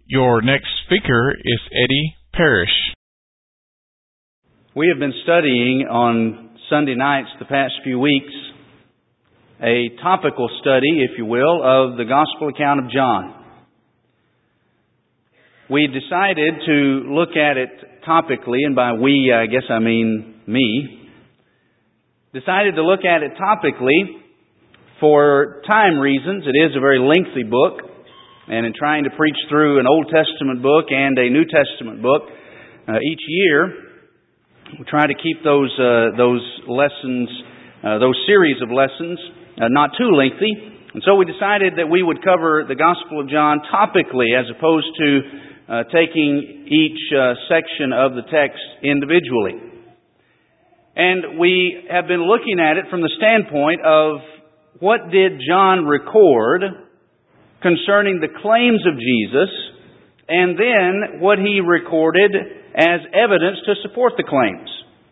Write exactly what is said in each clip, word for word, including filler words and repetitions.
Your next speaker is Eddie Parrish. We have been studying on Sunday nights the past few weeks a topical study, if you will, of the Gospel account of John. We decided to look at it topically, and by we, I guess I mean me, decided to look at it topically for time reasons. It is a very lengthy book, and in trying to preach through an Old Testament book and a New Testament book uh, each year, we try to keep those uh, those lessons, uh, those series of lessons, uh, not too lengthy. And so we decided that we would cover the Gospel of John topically as opposed to uh, taking each uh, section of the text individually. And we have been looking at it from the standpoint of what did John record concerning the claims of Jesus, and then what he recorded as evidence to support the claims.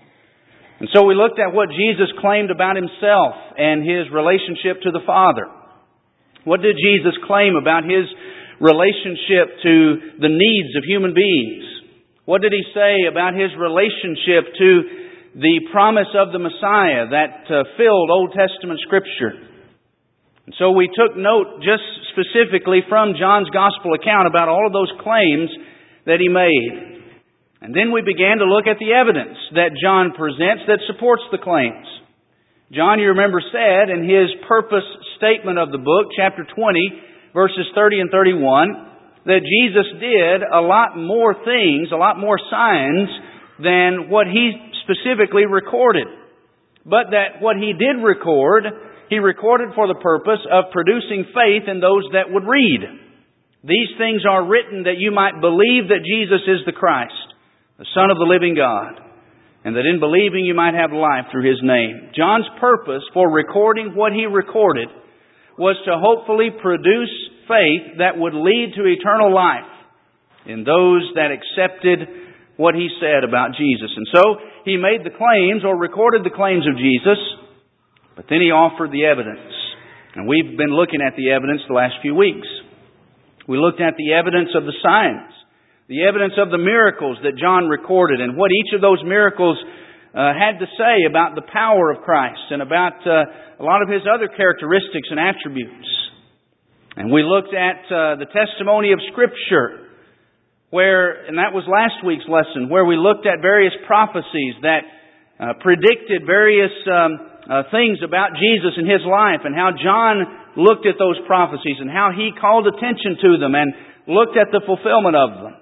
And so we looked at what Jesus claimed about Himself and His relationship to the Father. What did Jesus claim about His relationship to the needs of human beings? What did He say about His relationship to the promise of the Messiah that uh, filled Old Testament Scripture? And so we took note just specifically from John's Gospel account about all of those claims that he made. And then we began to look at the evidence that John presents that supports the claims. John, you remember, said in his purpose statement of the book, chapter twenty, verses thirty and thirty-one, that Jesus did a lot more things, a lot more signs than what he specifically recorded. But that what he did record, He recorded for the purpose of producing faith in those that would read. These things are written that you might believe that Jesus is the Christ, the Son of the living God, and that in believing you might have life through His name. John's purpose for recording what he recorded was to hopefully produce faith that would lead to eternal life in those that accepted what he said about Jesus. And so he made the claims or recorded the claims of Jesus, but then he offered the evidence. And we've been looking at the evidence the last few weeks. We looked at the evidence of the signs, the evidence of the miracles that John recorded, and what each of those miracles uh, had to say about the power of Christ and about uh, a lot of His other characteristics and attributes. And we looked at uh, the testimony of Scripture, where, and that was last week's lesson, where we looked at various prophecies that uh, predicted various um, Uh, things about Jesus and His life, and how John looked at those prophecies and how he called attention to them and looked at the fulfillment of them.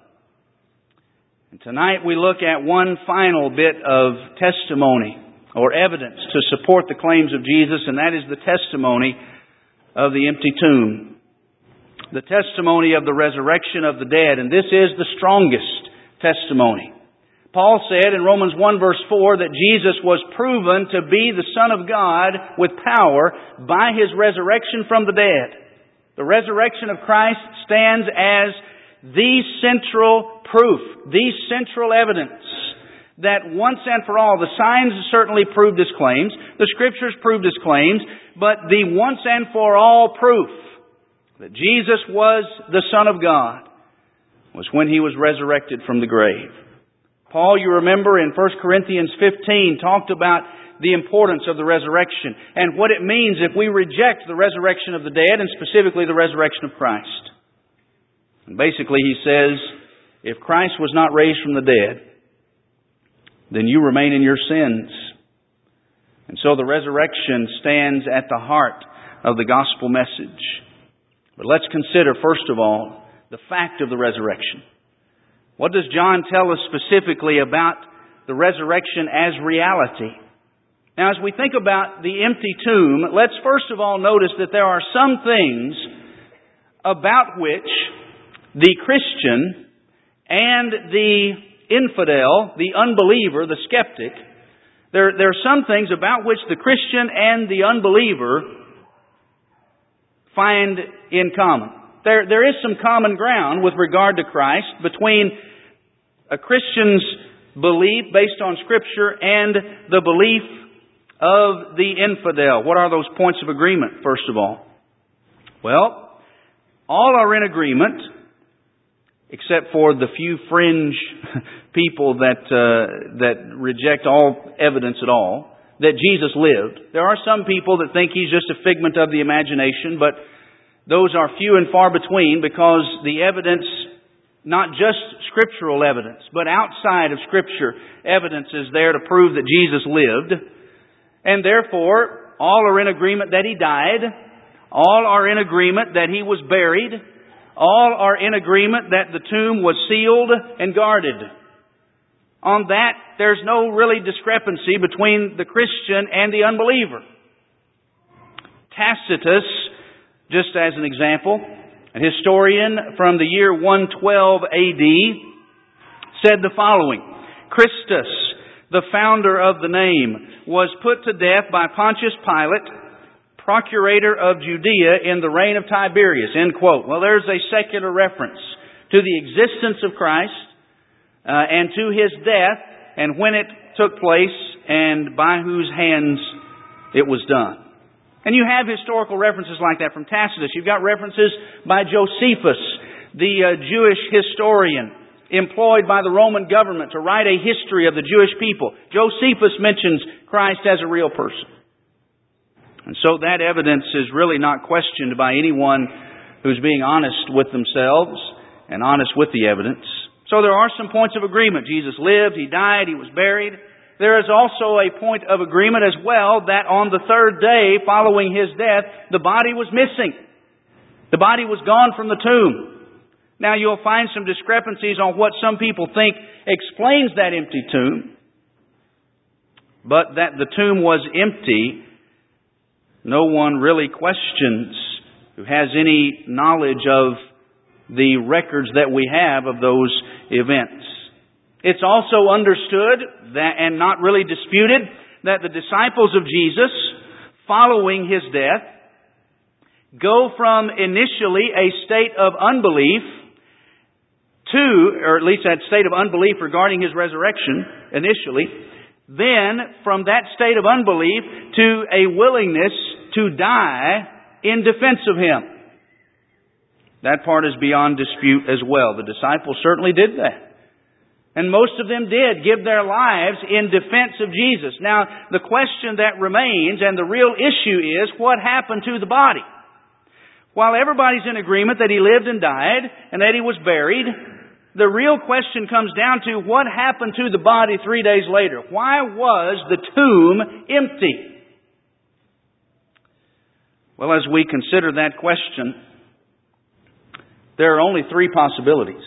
And tonight we look at one final bit of testimony or evidence to support the claims of Jesus, and that is the testimony of the empty tomb. The testimony of the resurrection of the dead, and this is the strongest testimony. Paul said in Romans one verse four that Jesus was proven to be the Son of God with power by His resurrection from the dead. The resurrection of Christ stands as the central proof, the central evidence that once and for all, the signs certainly proved His claims, the Scriptures proved His claims, but the once and for all proof that Jesus was the Son of God was when He was resurrected from the grave. Paul, you remember in First Corinthians fifteen, talked about the importance of the resurrection and what it means if we reject the resurrection of the dead, and specifically the resurrection of Christ. And basically he says, if Christ was not raised from the dead, then you remain in your sins. And so the resurrection stands at the heart of the gospel message. But let's consider, first of all, the fact of the resurrection. What does John tell us specifically about the resurrection as reality? Now, as we think about the empty tomb, let's first of all notice that there are some things about which the Christian and the infidel, the unbeliever, the skeptic, there, there are some things about which the Christian and the unbeliever find in common. There, there is some common ground with regard to Christ between a Christian's belief based on Scripture and the belief of the infidel. What are those points of agreement, first of all? Well, all are in agreement except for the few fringe people that uh, that reject all evidence at all, that Jesus lived. There are some people that think He's just a figment of the imagination, but those are few and far between, because the evidence, not just scriptural evidence, but outside of Scripture, evidence is there to prove that Jesus lived. And therefore, all are in agreement that He died. All are in agreement that He was buried. All are in agreement that the tomb was sealed and guarded. On that, there's no really discrepancy between the Christian and the unbeliever. Tacitus, just as an example, a historian from the year one twelve A D, said the following: Christus, the founder of the name, was put to death by Pontius Pilate, procurator of Judea in the reign of Tiberius. End quote. Well, there's a secular reference to the existence of Christ uh, and to His death and when it took place and by whose hands it was done. And you have historical references like that from Tacitus. You've got references by Josephus, the uh, Jewish historian employed by the Roman government to write a history of the Jewish people. Josephus mentions Christ as a real person. And so that evidence is really not questioned by anyone who's being honest with themselves and honest with the evidence. So there are some points of agreement. Jesus lived, He died, He was buried. There is also a point of agreement as well that on the third day following His death, the body was missing. The body was gone from the tomb. Now you'll find some discrepancies on what some people think explains that empty tomb. But that the tomb was empty, no one really questions who has any knowledge of the records that we have of those events. It's also understood that, and not really disputed, that the disciples of Jesus, following His death, go from initially a state of unbelief to, or at least that state of unbelief regarding His resurrection initially, then from that state of unbelief to a willingness to die in defense of Him. That part is beyond dispute as well. The disciples certainly did that. And most of them did give their lives in defense of Jesus. Now, the question that remains, and the real issue is, what happened to the body? While everybody's in agreement that He lived and died, and that He was buried, the real question comes down to, what happened to the body three days later? Why was the tomb empty? Well, as we consider that question, there are only three possibilities.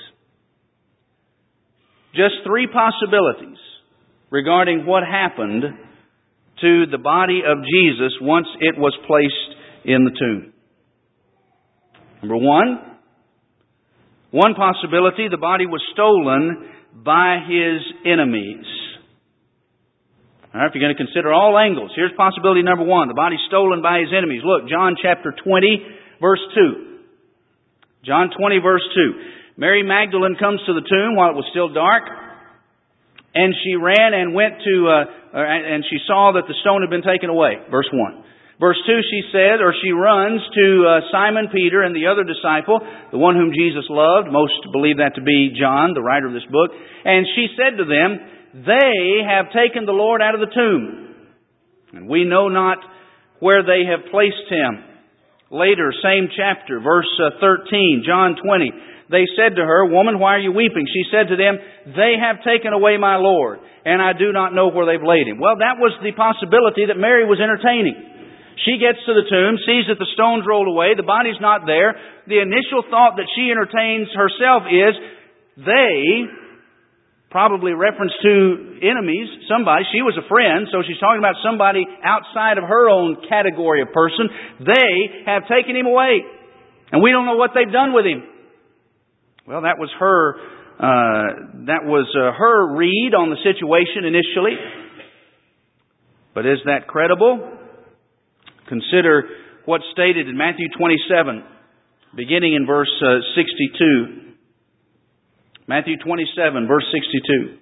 Just three possibilities regarding what happened to the body of Jesus once it was placed in the tomb. Number one, one possibility, the body was stolen by His enemies. All right, if you're going to consider all angles, here's possibility number one, the body stolen by His enemies. Look, John chapter twenty, verse two. John twenty, verse two. Mary Magdalene comes to the tomb while it was still dark, and she ran and went to, uh, and she saw that the stone had been taken away. Verse one. Verse two, she said, or she runs to uh, Simon Peter and the other disciple, the one whom Jesus loved. Most believe that to be John, the writer of this book. And she said to them, they have taken the Lord out of the tomb, and we know not where they have placed Him. Later, same chapter, verse uh, thirteen, John twenty. They said to her, woman, why are you weeping? She said to them, they have taken away my Lord, and I do not know where they've laid Him. Well, that was the possibility that Mary was entertaining. She gets to the tomb, sees that the stone's rolled away, the body's not there. The initial thought that she entertains herself is, they, probably reference to enemies, somebody, she was a friend, so she's talking about somebody outside of her own category of person. They have taken Him away, and we don't know what they've done with Him. Well, that was her, uh, that was uh, her read on the situation initially. But is that credible? Consider what's stated in Matthew twenty-seven, beginning in verse uh, sixty-two. Matthew twenty-seven, verse sixty-two.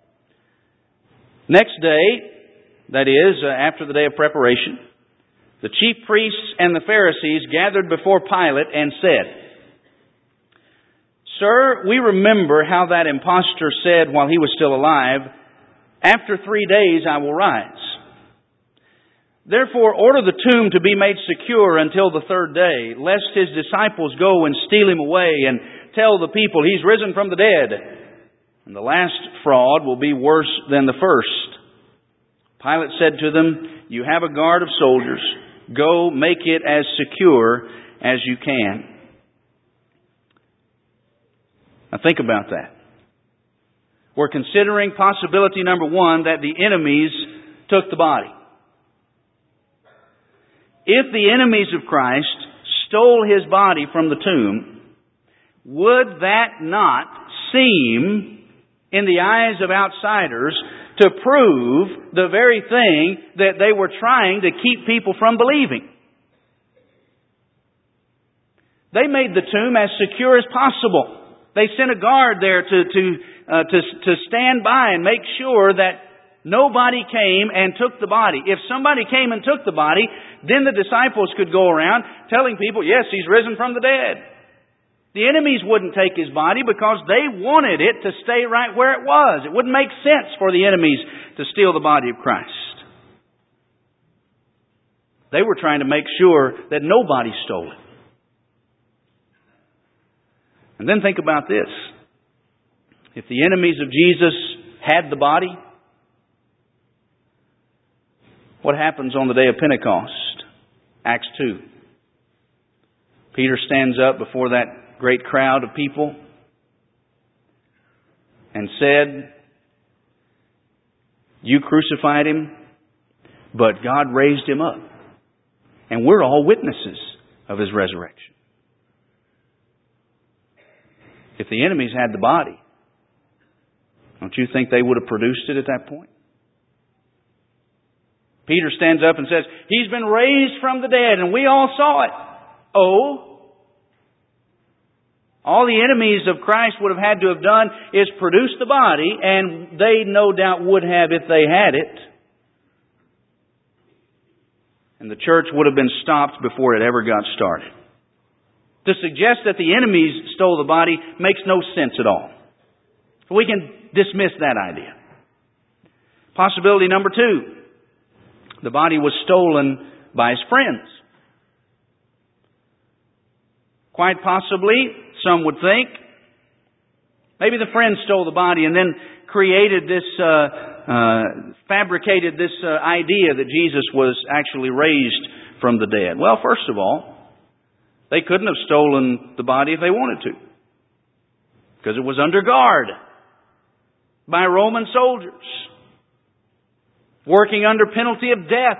Next day, that is, uh, after the day of preparation, the chief priests and the Pharisees gathered before Pilate and said, "Sir, we remember how that impostor said while he was still alive, 'After three days I will rise.' Therefore order the tomb to be made secure until the third day, lest his disciples go and steal him away and tell the people, 'He's risen from the dead.' And the last fraud will be worse than the first." Pilate said to them, "You have a guard of soldiers. Go, make it as secure as you can." Now think about that. We're considering possibility number one, that the enemies took the body. If the enemies of Christ stole His body from the tomb, would that not seem, in the eyes of outsiders, to prove the very thing that they were trying to keep people from believing? They made the tomb as secure as possible. They sent a guard there to to uh, to, to stand by and make sure that nobody came and took the body. If somebody came and took the body, then the disciples could go around telling people, "Yes, He's risen from the dead." The enemies wouldn't take His body because they wanted it to stay right where it was. It wouldn't make sense for the enemies to steal the body of Christ. They were trying to make sure that nobody stole it. And then think about this. If the enemies of Jesus had the body, what happens on the day of Pentecost? Acts two. Peter stands up before that great crowd of people and said, "You crucified Him, but God raised Him up. And we're all witnesses of His resurrection." If the enemies had the body, don't you think they would have produced it at that point? Peter stands up and says, "He's been raised from the dead, and we all saw it." Oh, all the enemies of Christ would have had to have done is produce the body, and they no doubt would have if they had it. And the church would have been stopped before it ever got started. To suggest that the enemies stole the body makes no sense at all. So we can dismiss that idea. Possibility number two. The body was stolen by His friends. Quite possibly, some would think, maybe the friends stole the body and then created this, uh, uh, fabricated this uh, idea that Jesus was actually raised from the dead. Well, first of all, they couldn't have stolen the body if they wanted to, because it was under guard by Roman soldiers, working under penalty of death.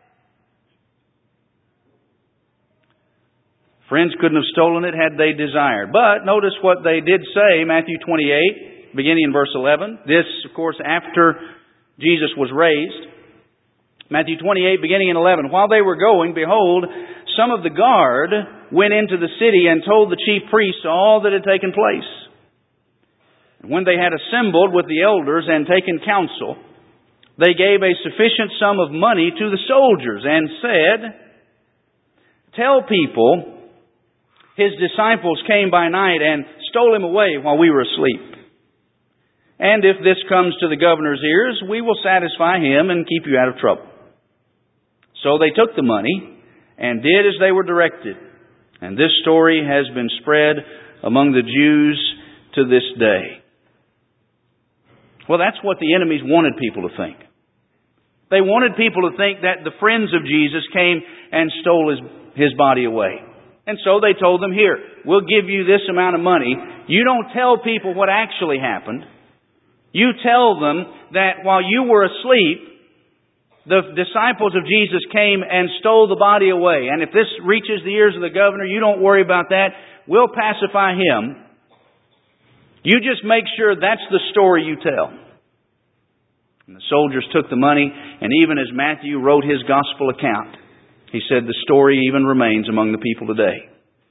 Friends couldn't have stolen it had they desired. But notice what they did say, Matthew twenty-eight, beginning in verse eleven. This, of course, after Jesus was raised. Matthew twenty-eight, beginning in eleven. While they were going, behold, some of the guard went into the city and told the chief priests all that had taken place. And when they had assembled with the elders and taken counsel, they gave a sufficient sum of money to the soldiers and said, "Tell people, His disciples came by night and stole Him away while we were asleep. And if this comes to the governor's ears, we will satisfy him and keep you out of trouble." So they took the money and did as they were directed. And this story has been spread among the Jews to this day. Well, that's what the enemies wanted people to think. They wanted people to think that the friends of Jesus came and stole his, his body away. And so they told them, "Here, we'll give you this amount of money. You don't tell people what actually happened. You tell them that while you were asleep, the disciples of Jesus came and stole the body away. And if this reaches the ears of the governor, you don't worry about that. We'll pacify him. You just make sure that's the story you tell." And the soldiers took the money, and even as Matthew wrote his gospel account, he said the story even remains among the people today.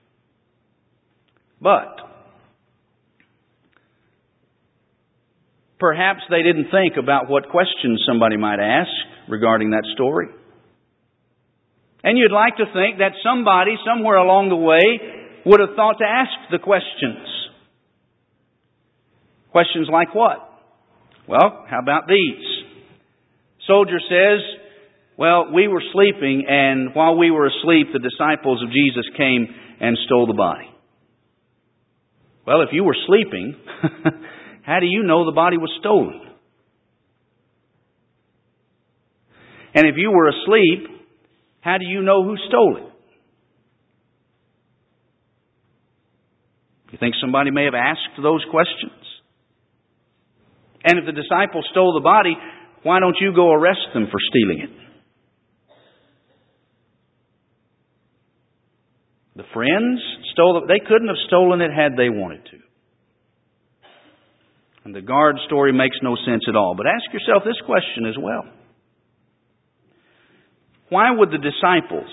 But perhaps they didn't think about what questions somebody might ask regarding that story. And you'd like to think that somebody somewhere along the way would have thought to ask the questions. Questions like what? Well, how about these? Soldier says, well, we were sleeping, and while we were asleep, the disciples of Jesus came and stole the body. Well, if you were sleeping, how do you know the body was stolen? And if you were asleep, how do you know who stole it? You think somebody may have asked those questions? And if the disciples stole the body, why don't you go arrest them for stealing it? The friends stole it. They couldn't have stolen it had they wanted to. And the guard story makes no sense at all. But ask yourself this question as well. Why would the disciples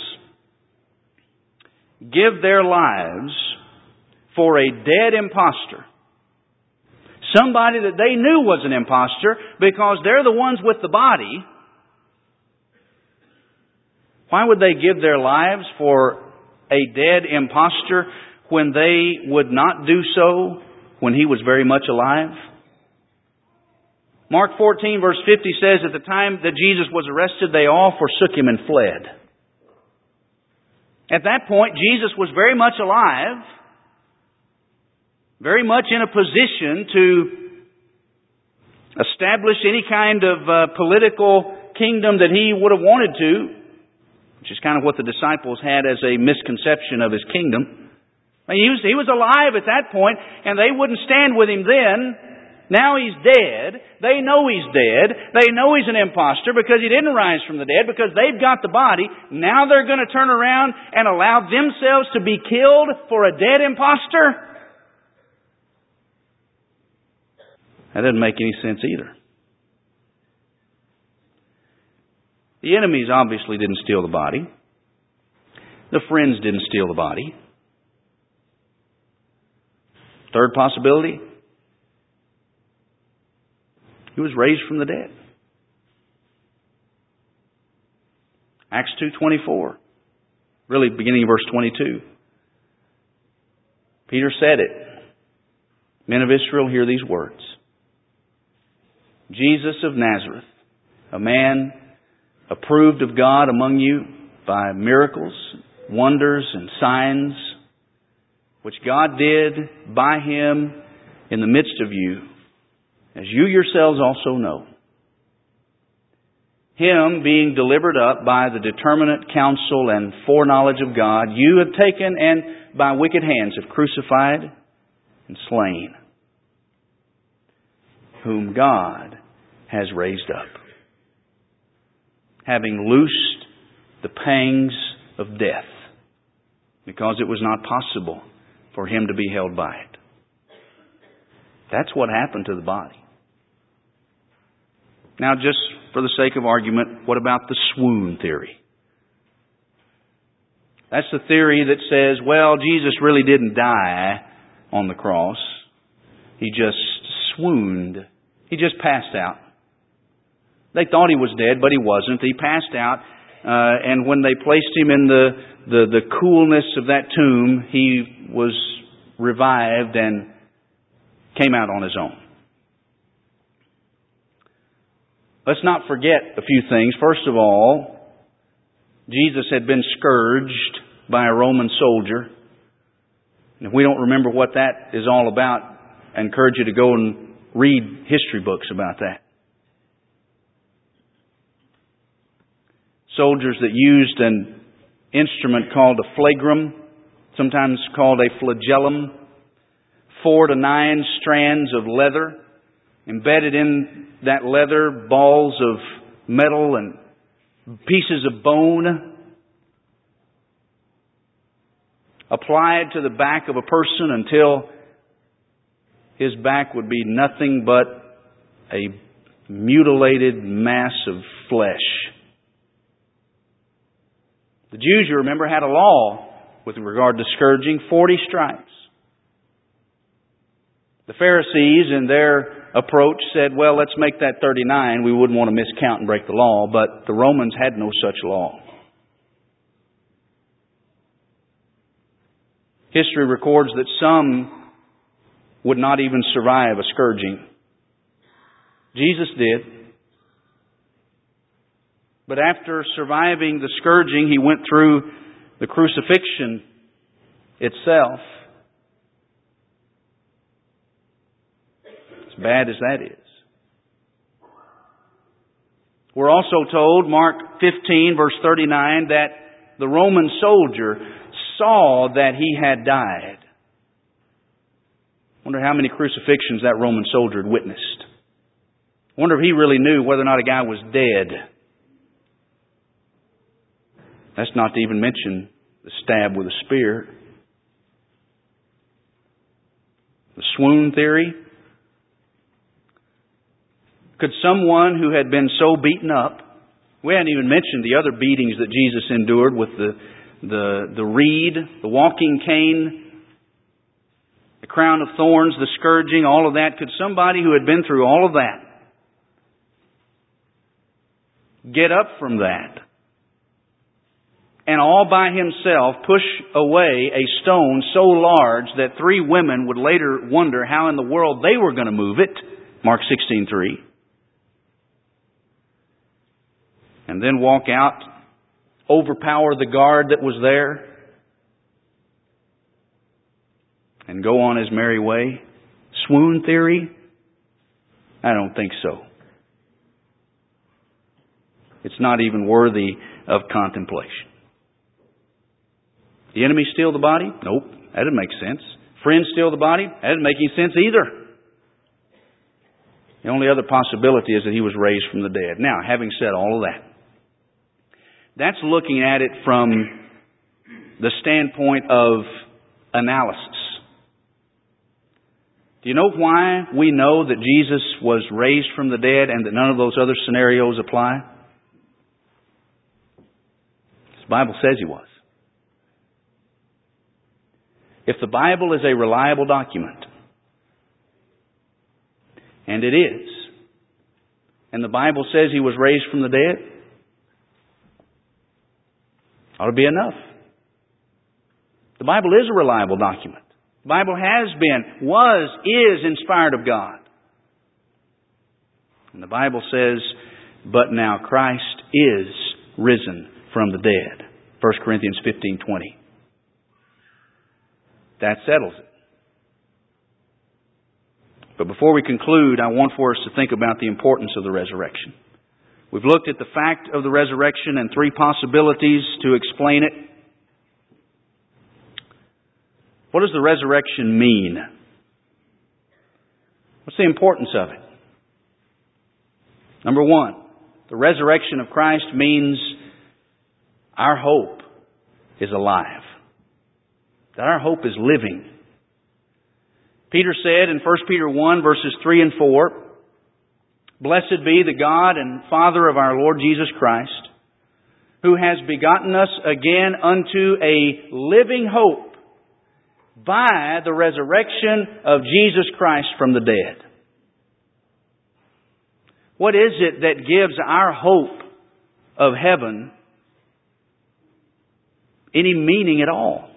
give their lives for a dead impostor? Somebody that they knew was an impostor because they're the ones with the body. Why would they give their lives for a dead impostor when they would not do so when he was very much alive? Mark fourteen verse fifty says, at the time that Jesus was arrested, they all forsook Him and fled. At that point, Jesus was very much alive, very much in a position to establish any kind of uh, political kingdom that He would have wanted to, which is kind of what the disciples had as a misconception of His kingdom. I mean, he was, he was alive at that point, and they wouldn't stand with Him then. Now He's dead. They know He's dead. They know He's an impostor because He didn't rise from the dead, because they've got the body. Now they're going to turn around and allow themselves to be killed for a dead impostor? That doesn't make any sense either. The enemies obviously didn't steal the body. The friends didn't steal the body. Third possibility, He was raised from the dead. Acts two twenty-four. Really beginning of verse twenty-two. Peter said it. Men of Israel, hear these words. Jesus of Nazareth, a man approved of God among you by miracles, wonders, and signs, which God did by Him in the midst of you, as you yourselves also know. Him being delivered up by the determinate counsel and foreknowledge of God, you have taken and by wicked hands have crucified and slain, whom God has raised up, having loosed the pangs of death, because it was not possible for Him to be held by it. That's what happened to the body. Now, just for the sake of argument, what about the swoon theory? That's the theory that says, well, Jesus really didn't die on the cross. He just swooned. He just passed out. They thought He was dead, but He wasn't. He passed out, uh, and when they placed Him in the, the, the coolness of that tomb, He was revived and came out on His own. Let's not forget a few things. First of all, Jesus had been scourged by a Roman soldier. And if we don't remember what that is all about, I encourage you to go and read history books about that. Soldiers that used an instrument called a flagrum, sometimes called a flagellum, four to nine strands of leather, embedded in that leather, balls of metal and pieces of bone, applied to the back of a person until his back would be nothing but a mutilated mass of flesh. The Jews, you remember, had a law with regard to scourging, forty stripes. The Pharisees, in their approach, said, well, let's make that thirty-nine. We wouldn't want to miscount and break the law, but the Romans had no such law. History records that some would not even survive a scourging. Jesus did. But after surviving the scourging, He went through the crucifixion itself. As bad as that is. We're also told, Mark fifteen, verse thirty-nine, that the Roman soldier saw that He had died. Wonder how many crucifixions that Roman soldier had witnessed. Wonder if he really knew whether or not a guy was dead. That's not to even mention the stab with a spear. The swoon theory. Could someone who had been so beaten up, we hadn't even mentioned the other beatings that Jesus endured with the, the, the reed, the walking cane, the crown of thorns, the scourging, all of that. Could somebody who had been through all of that get up from that and all by himself push away a stone so large that three women would later wonder how in the world they were going to move it? Mark sixteen three. And then walk out, overpower the guard that was there, and go on his merry way? Swoon theory? I don't think so. It's not even worthy of contemplation. The enemy steal the body? Nope, that doesn't make sense. Friends steal the body? That doesn't make any sense either. The only other possibility is that He was raised from the dead. Now, having said all of that, that's looking at it from the standpoint of analysis. Do you know why we know that Jesus was raised from the dead and that none of those other scenarios apply? The Bible says He was. If the Bible is a reliable document, and it is, and the Bible says He was raised from the dead, ought to be enough. The Bible is a reliable document. The Bible has been, was, is inspired of God. And the Bible says, but now Christ is risen from the dead. First Corinthians fifteen twenty. That settles it. But before we conclude, I want for us to think about the importance of the resurrection. We've looked at the fact of the resurrection and three possibilities to explain it. What does the resurrection mean? What's the importance of it? Number one, the resurrection of Christ means our hope is alive. That our hope is living. Peter said in First Peter one, verses three and four, Blessed be the God and Father of our Lord Jesus Christ, who has begotten us again unto a living hope by the resurrection of Jesus Christ from the dead. What is it that gives our hope of heaven any meaning at all?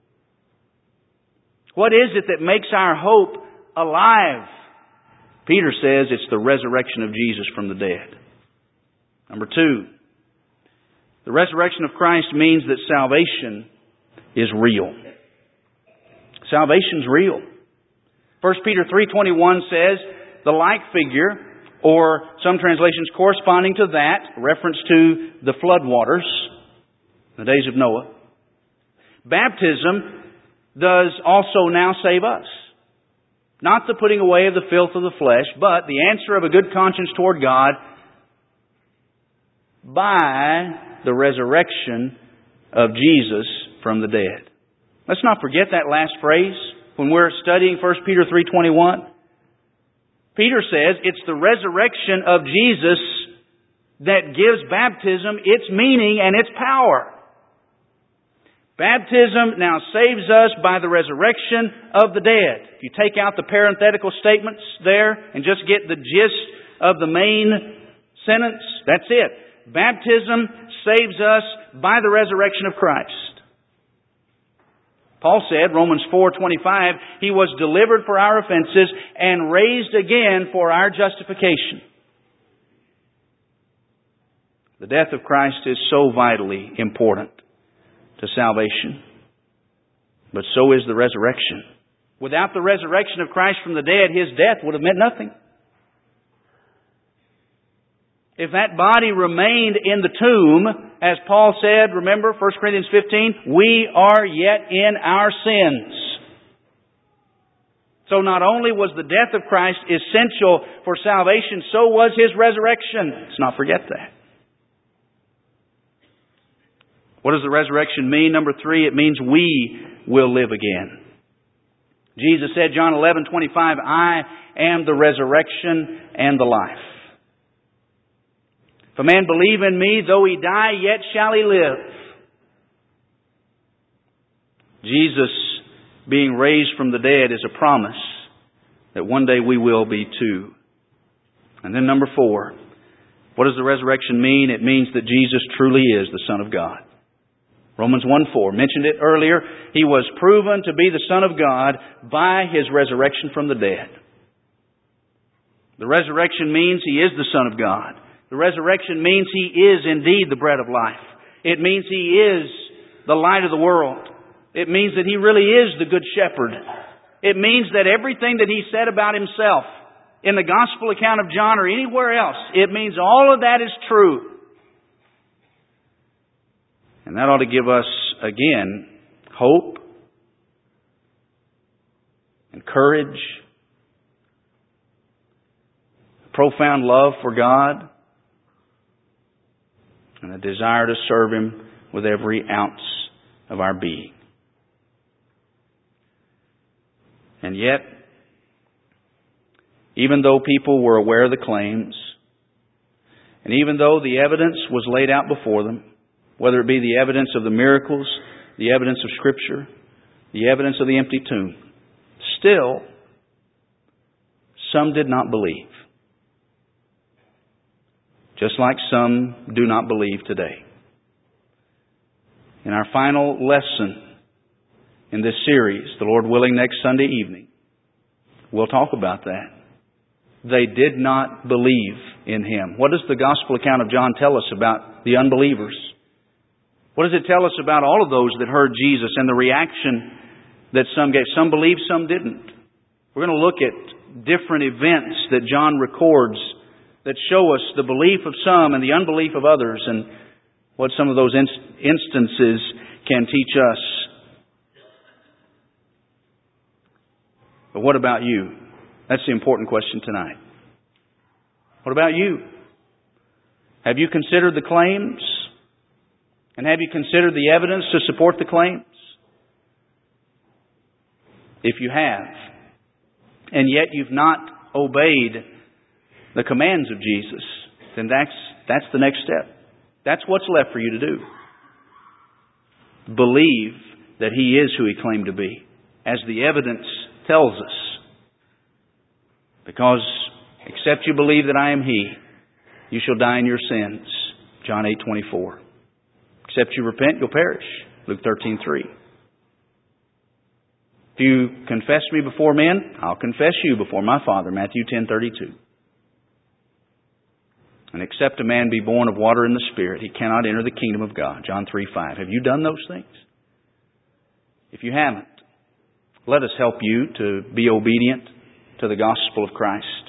What is it that makes our hope alive? Peter says it's the resurrection of Jesus from the dead. Number two, the resurrection of Christ means that salvation is real. Salvation's real. First Peter three twenty-one says, the like figure, or some translations corresponding to that, reference to the flood waters, the days of Noah. Baptism does also now save us. Not the putting away of the filth of the flesh, but the answer of a good conscience toward God by the resurrection of Jesus from the dead. Let's not forget that last phrase when we're studying First Peter three twenty-one. Peter says it's the resurrection of Jesus that gives baptism its meaning and its power. Baptism now saves us by the resurrection of the dead. If you take out the parenthetical statements there and just get the gist of the main sentence, that's it. Baptism saves us by the resurrection of Christ. Paul said, Romans four twenty-five, He was delivered for our offenses and raised again for our justification. The death of Christ is so vitally important to salvation. But so is the resurrection. Without the resurrection of Christ from the dead, His death would have meant nothing. If that body remained in the tomb, as Paul said, remember, First Corinthians fifteen, we are yet in our sins. So not only was the death of Christ essential for salvation, so was His resurrection. Let's not forget that. What does the resurrection mean? Number three, it means we will live again. Jesus said, John eleven twenty-five, I am the resurrection and the life. If a man believe in me, though he die, yet shall he live. Jesus being raised from the dead is a promise that one day we will be too. And then number four, what does the resurrection mean? It means that Jesus truly is the Son of God. Romans one four, mentioned it earlier. He was proven to be the Son of God by His resurrection from the dead. The resurrection means He is the Son of God. The resurrection means He is indeed the bread of life. It means He is the light of the world. It means that He really is the Good Shepherd. It means that everything that He said about Himself in the Gospel account of John or anywhere else, it means all of that is true. And that ought to give us, again, hope and courage, profound love for God, and a desire to serve Him with every ounce of our being. And yet, even though people were aware of the claims, and even though the evidence was laid out before them, whether it be the evidence of the miracles, the evidence of Scripture, the evidence of the empty tomb, still, some did not believe. Just like some do not believe today. In our final lesson in this series, the Lord willing, next Sunday evening, we'll talk about that. They did not believe in Him. What does the Gospel account of John tell us about the unbelievers? What does it tell us about all of those that heard Jesus and the reaction that some gave? Some believed, some didn't. We're going to look at different events that John records that show us the belief of some and the unbelief of others, and what some of those inst- instances can teach us. But what about you? That's the important question tonight. What about you? Have you considered the claims? And have you considered the evidence to support the claims? If you have, and yet you've not obeyed the commands of Jesus, then that's that's the next step. That's what's left for you to do. Believe that He is who He claimed to be, as the evidence tells us. Because except you believe that I am He, you shall die in your sins. John eight twenty-four. Except you repent, you'll perish. Luke thirteen three. If you confess me before men, I'll confess you before my Father. Matthew ten thirty-two. And except a man be born of water and the Spirit, he cannot enter the kingdom of God. John three five. Have you done those things? If you haven't, let us help you to be obedient to the gospel of Christ.